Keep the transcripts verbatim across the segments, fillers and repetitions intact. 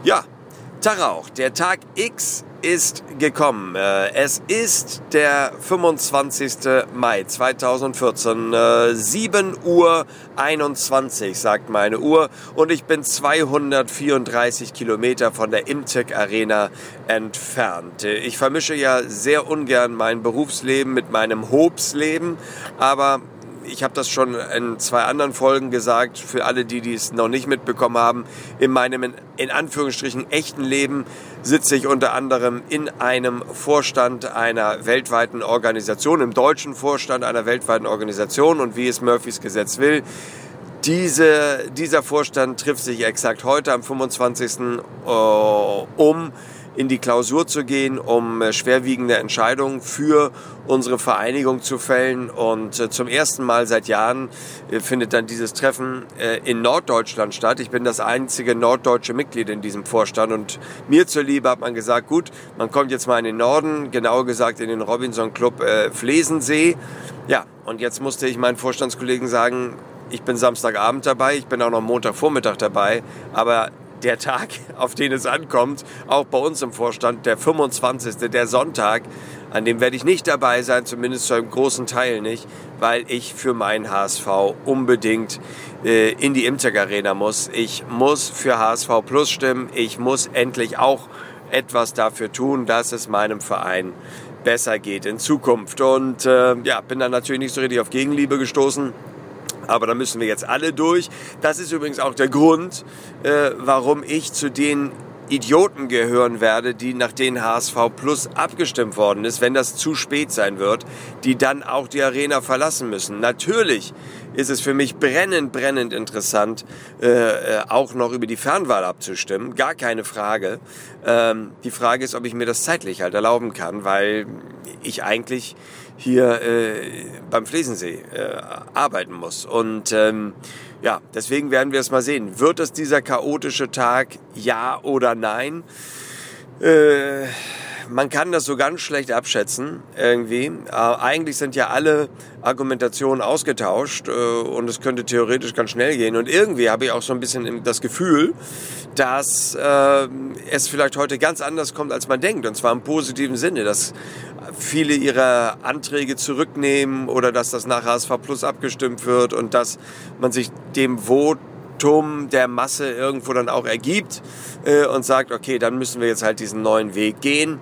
Ja, Tag auch. Der Tag X ist gekommen. Es ist der fünfundzwanzigster Mai zweitausendvierzehn, sieben Uhr einundzwanzig, sagt meine Uhr. Und ich bin zweihundertvierunddreißig Kilometer von der Imtech Arena entfernt. Ich vermische ja sehr ungern mein Berufsleben mit meinem Hobsleben, aber ich habe das schon in zwei anderen Folgen gesagt, für alle, die dies noch nicht mitbekommen haben. In meinem, in Anführungsstrichen, echten Leben sitze ich unter anderem in einem Vorstand einer weltweiten Organisation, im deutschen Vorstand einer weltweiten Organisation. Und wie es Murphys Gesetz will, diese, dieser Vorstand trifft sich exakt heute am fünfundzwanzigsten Äh, um in die Klausur zu gehen, um äh, schwerwiegende Entscheidungen für unsere Vereinigung zu fällen. Und äh, zum ersten Mal seit Jahren äh, findet dann dieses Treffen äh, in Norddeutschland statt. Ich bin das einzige norddeutsche Mitglied in diesem Vorstand und mir zuliebe hat man gesagt, gut, man kommt jetzt mal in den Norden, genauer gesagt in den Robinson Club äh, Flesensee. Ja, und jetzt musste ich meinen Vorstandskollegen sagen, ich bin Samstagabend dabei, ich bin auch noch Montagvormittag dabei, aber der Tag, auf den es ankommt, auch bei uns im Vorstand, der fünfundzwanzigste, der Sonntag, an dem werde ich nicht dabei sein, zumindest zu einem großen Teil nicht, weil ich für meinen H S V unbedingt äh, in die Imtech Arena muss. Ich muss für H S V Plus stimmen, ich muss endlich auch etwas dafür tun, dass es meinem Verein besser geht in Zukunft. Und äh, ja, bin dann natürlich nicht so richtig auf Gegenliebe gestoßen. Aber da müssen wir jetzt alle durch. Das ist übrigens auch der Grund, äh, warum ich zu den Idioten gehören werde, die nach denen H S V Plus abgestimmt worden ist, wenn das zu spät sein wird, die dann auch die Arena verlassen müssen. Natürlich ist es für mich brennend, brennend interessant, äh, auch noch über die Fernwahl abzustimmen. Gar keine Frage. Ähm, die Frage ist, ob ich mir das zeitlich halt erlauben kann, weil ich eigentlich hier äh, beim Flesensee äh, arbeiten muss. Und ähm, ja, deswegen werden wir es mal sehen. Wird es dieser chaotische Tag, ja oder nein? Äh, man kann das so ganz schlecht abschätzen irgendwie. Äh, eigentlich sind ja alle Argumentationen ausgetauscht äh, und es könnte theoretisch ganz schnell gehen. Und irgendwie habe ich auch so ein bisschen das Gefühl, dass äh, es vielleicht heute ganz anders kommt, als man denkt. Und zwar im positiven Sinne, dass viele ihrer Anträge zurücknehmen oder dass das nach H S V Plus abgestimmt wird und dass man sich dem Votum der Masse irgendwo dann auch ergibt äh, und sagt, okay, dann müssen wir jetzt halt diesen neuen Weg gehen.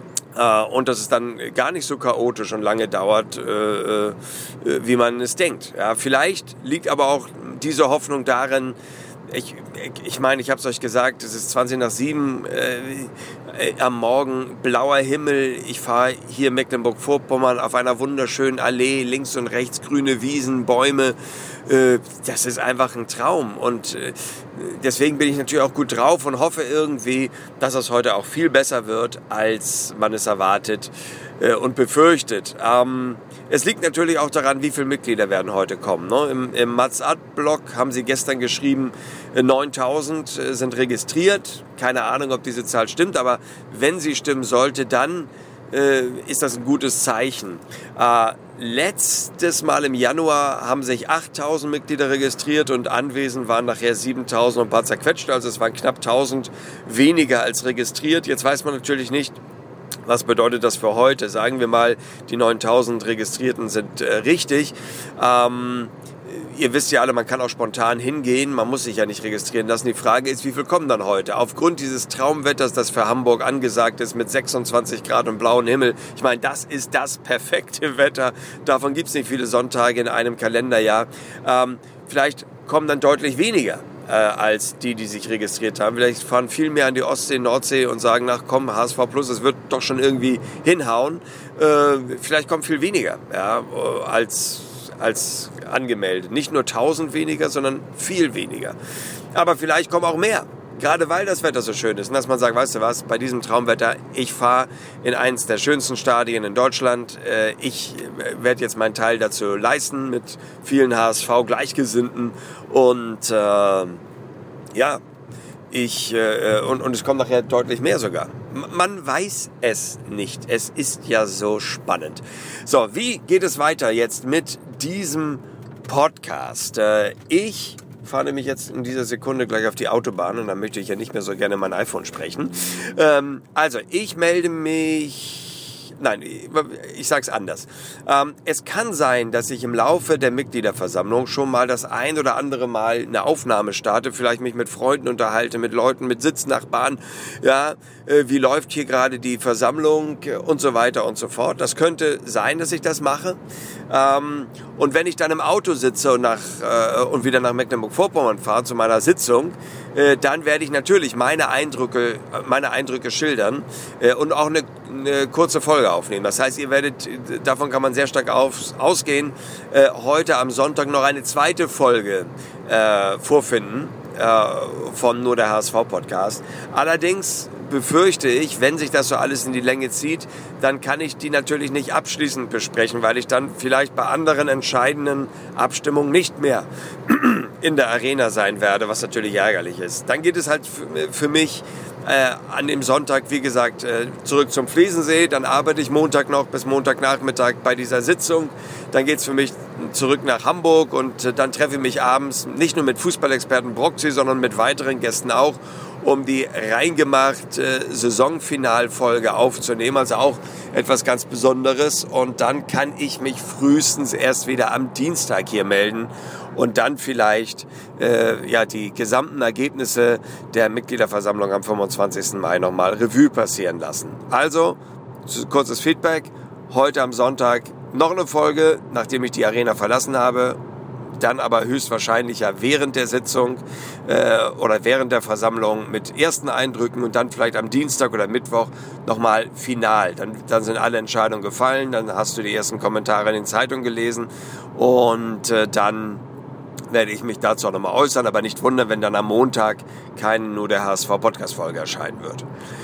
Uh, und dass es dann gar nicht so chaotisch und lange dauert, äh, äh, wie man es denkt. Ja, vielleicht liegt aber auch diese Hoffnung darin, ich, ich meine, ich habe es euch gesagt, es ist zwanzig nach sieben äh, äh, am Morgen, blauer Himmel. Ich fahre hier Mecklenburg-Vorpommern auf einer wunderschönen Allee, links und rechts grüne Wiesen, Bäume. Äh, das ist einfach ein Traum und äh, deswegen bin ich natürlich auch gut drauf und hoffe irgendwie, dass es heute auch viel besser wird, als man es erwartet äh, und befürchtet. Ähm, es liegt natürlich auch daran, wie viele Mitglieder werden heute kommen. Ne? Im, im Mats-Ad-Blog haben sie gestern geschrieben, neuntausend sind registriert. Keine Ahnung, ob diese Zahl stimmt, aber wenn sie stimmen sollte, dann äh, ist das ein gutes Zeichen. Äh, letztes Mal im Januar haben sich achttausend Mitglieder registriert und anwesend waren nachher siebentausend und ein paar zerquetscht. Also es waren knapp tausend weniger als registriert. Jetzt weiß man natürlich nicht, was bedeutet das für heute? Sagen wir mal, die neuntausend Registrierten sind äh, richtig. Ähm, ihr wisst ja alle, man kann auch spontan hingehen, man muss sich ja nicht registrieren lassen. Die Frage ist, wie viel kommen dann heute? Aufgrund dieses Traumwetters, das für Hamburg angesagt ist, mit sechsundzwanzig Grad und blauem Himmel. Ich meine, das ist das perfekte Wetter. Davon gibt es nicht viele Sonntage in einem Kalenderjahr. Ähm, vielleicht kommen dann deutlich weniger äh, als die, die sich registriert haben. Vielleicht fahren viel mehr an die Ostsee, Nordsee und sagen, ach komm, H S V Plus, es wird doch schon irgendwie hinhauen. Äh, vielleicht kommen viel weniger, ja, als als angemeldet. Nicht nur tausend weniger, sondern viel weniger. Aber vielleicht kommen auch mehr. Gerade weil das Wetter so schön ist. Und dass man sagt, weißt du was, bei diesem Traumwetter, ich fahre in eins der schönsten Stadien in Deutschland. Ich werde jetzt meinen Teil dazu leisten mit vielen H S V-Gleichgesinnten. Und äh, ja, ich, äh, und, und es kommt nachher deutlich mehr sogar. Man weiß es nicht. Es ist ja so spannend. So, wie geht es weiter jetzt mit diesem Podcast? Äh, ich fahre nämlich jetzt in dieser Sekunde gleich auf die Autobahn und dann möchte ich ja nicht mehr so gerne mein iPhone sprechen. Ähm, also, ich melde mich... Nein, ich sage es anders. Ähm, es kann sein, dass ich im Laufe der Mitgliederversammlung schon mal das ein oder andere Mal eine Aufnahme starte, vielleicht mich mit Freunden unterhalte, mit Leuten, mit Sitznachbarn, ja, äh, wie läuft hier gerade die Versammlung und so weiter und so fort. Das könnte sein, dass ich das mache. Ähm, und wenn ich dann im Auto sitze und, nach, äh, und wieder nach Mecklenburg-Vorpommern fahre zu meiner Sitzung, äh, dann werde ich natürlich meine Eindrücke, meine Eindrücke schildern äh, und auch eine, eine kurze Folge aufnehmen. Das heißt, ihr werdet, davon kann man sehr stark auf, ausgehen, äh, heute am Sonntag noch eine zweite Folge äh, vorfinden äh, von Nur der H S V-Podcast. Allerdings befürchte ich, wenn sich das so alles in die Länge zieht, dann kann ich die natürlich nicht abschließend besprechen, weil ich dann vielleicht bei anderen entscheidenden Abstimmungen nicht mehr in der Arena sein werde, was natürlich ärgerlich ist. Dann geht es halt für, für mich äh, an dem Sonntag, wie gesagt, äh, zurück zum Fließensee. Dann arbeite ich Montag noch bis Montagnachmittag bei dieser Sitzung. Dann geht es für mich zurück nach Hamburg und äh, dann treffe ich mich abends nicht nur mit Fußballexperten Broxy, sondern mit weiteren Gästen auch, um die reingemacht äh, Saisonfinalfolge aufzunehmen. Also auch etwas ganz Besonderes. Und dann kann ich mich frühestens erst wieder am Dienstag hier melden und dann vielleicht äh, ja, die gesamten Ergebnisse der Mitgliederversammlung am fünfundzwanzigsten Mai nochmal Revue passieren lassen. Also, kurzes Feedback. Heute am Sonntag noch eine Folge, nachdem ich die Arena verlassen habe. Dann aber höchstwahrscheinlich ja während der Sitzung äh, oder während der Versammlung mit ersten Eindrücken und dann vielleicht am Dienstag oder Mittwoch nochmal final. Dann, dann sind alle Entscheidungen gefallen, dann hast du die ersten Kommentare in den Zeitungen gelesen und äh, dann werde ich mich dazu auch nochmal äußern, aber nicht wundern, wenn dann am Montag keine Nur der H S V-Podcast-Folge erscheinen wird.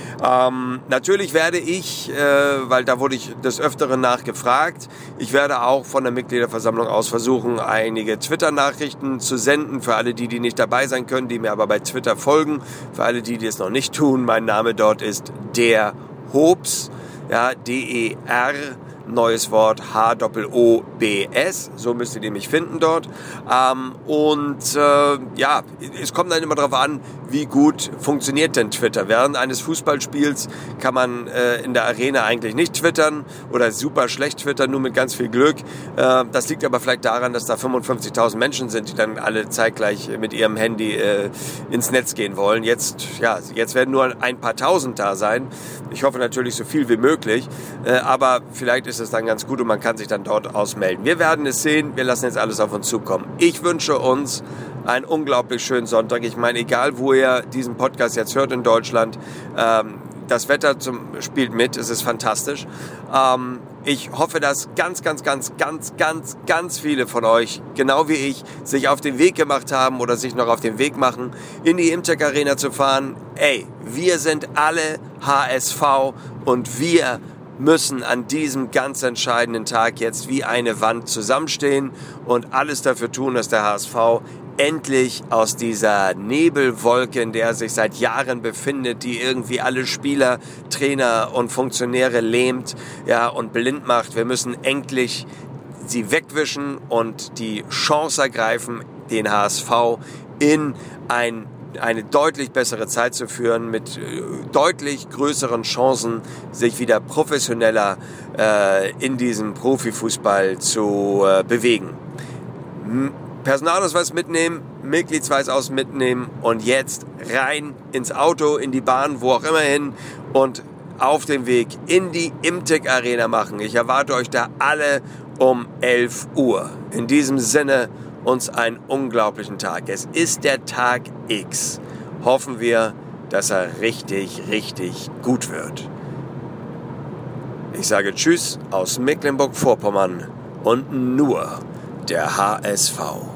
Ähm, natürlich werde ich, äh, weil da wurde ich des Öfteren nachgefragt, ich werde auch von der Mitgliederversammlung aus versuchen, einige Twitter-Nachrichten zu senden, für alle die, die nicht dabei sein können, die mir aber bei Twitter folgen, für alle die, die es noch nicht tun. Mein Name dort ist der Hobbs, ja, D E R, neues Wort, H O O B S, so müsst ihr mich finden dort. Ähm, und äh, ja, es kommt dann immer darauf an, wie gut funktioniert denn Twitter. Während eines Fußballspiels kann man äh, in der Arena eigentlich nicht twittern oder super schlecht twittern, nur mit ganz viel Glück. Äh, das liegt aber vielleicht daran, dass da fünfundfünfzigtausend Menschen sind, die dann alle zeitgleich mit ihrem Handy äh, ins Netz gehen wollen. Jetzt, ja, jetzt werden nur ein paar Tausend da sein. Ich hoffe natürlich so viel wie möglich, äh, aber vielleicht ist es dann ganz gut und man kann sich dann dort ausmelden. Wir werden es sehen, wir lassen jetzt alles auf uns zukommen. Ich wünsche uns einen unglaublich schönen Sonntag. Ich meine, egal wo ihr diesen Podcast jetzt hört in Deutschland, ähm, das Wetter zum, spielt mit, es ist fantastisch. Ähm, ich hoffe, dass ganz, ganz, ganz, ganz, ganz, ganz viele von euch, genau wie ich, sich auf den Weg gemacht haben oder sich noch auf den Weg machen, in die Imtech Arena zu fahren. Ey, wir sind alle H S V und wir müssen an diesem ganz entscheidenden Tag jetzt wie eine Wand zusammenstehen und alles dafür tun, dass der H S V endlich aus dieser Nebelwolke, in der er sich seit Jahren befindet, die irgendwie alle Spieler, Trainer und Funktionäre lähmt, ja, und blind macht. Wir müssen endlich sie wegwischen und die Chance ergreifen, den H S V in ein eine deutlich bessere Zeit zu führen, mit äh, deutlich größeren Chancen, sich wieder professioneller äh, in diesem Profifußball zu äh, bewegen. M- Personalausweis mitnehmen, Mitgliedsweisaus mitnehmen und jetzt rein ins Auto, in die Bahn, wo auch immer hin und auf den Weg in die Imtech Arena machen. Ich erwarte euch da alle um elf Uhr. In diesem Sinne, uns einen unglaublichen Tag. Es ist der Tag X. Hoffen wir, dass er richtig, richtig gut wird. Ich sage Tschüss aus Mecklenburg-Vorpommern und nur der H S V.